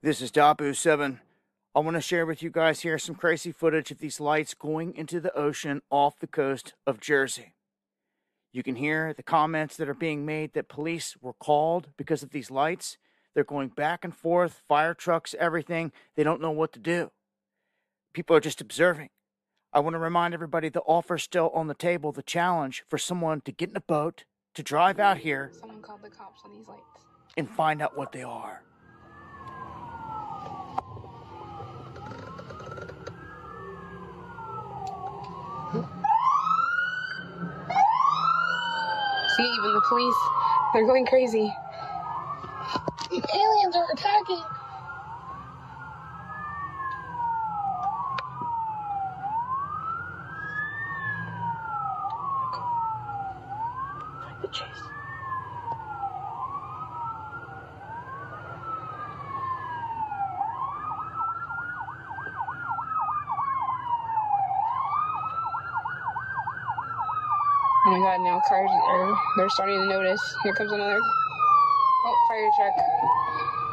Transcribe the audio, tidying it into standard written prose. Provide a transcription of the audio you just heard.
This is Dabu7. I want to share with you guys here some crazy footage of these lights going into the ocean off the coast of Jersey. You can hear the comments that are being made that police were called because of these lights. They're going back and forth, fire trucks, everything. They don't know what to do. People are just observing. I want to remind everybody the offer's still on the table, the challenge for someone to get in a boat, to drive out here. Someone called the cops on these lights. And find out what they are. See, even the police, they're going crazy. The aliens are attacking. Fight the chase. Oh my god, now cars they're starting to notice. Here comes another. Oh, fire truck.